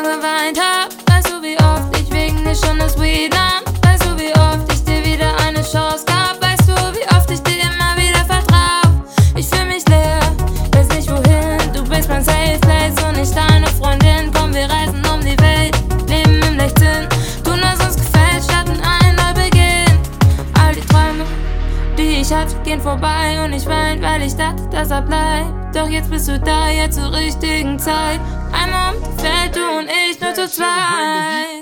geweint hab. Weißt du, wie oft ich wegen dir schon das Weed nahm? Weißt du, wie oft ich dir wieder eine Chance gab? Weißt du, wie oft ich dir immer wieder vertrau? Ich fühl mich leer, weiß nicht wohin. Du bist mein Safe Place und ich deine Freundin. Komm, wir reisen um die Welt, leben im Leichtsinn. Tun, was uns gefällt, starten einen Neubeginn. All die Träume, die ich hatte, gehen vorbei und ich wein, weil ich dachte, dass er bleibt. Doch jetzt bist du da, jetzt zur richtigen Zeit. Einmal um die Welt, du und ich nur zu zweit.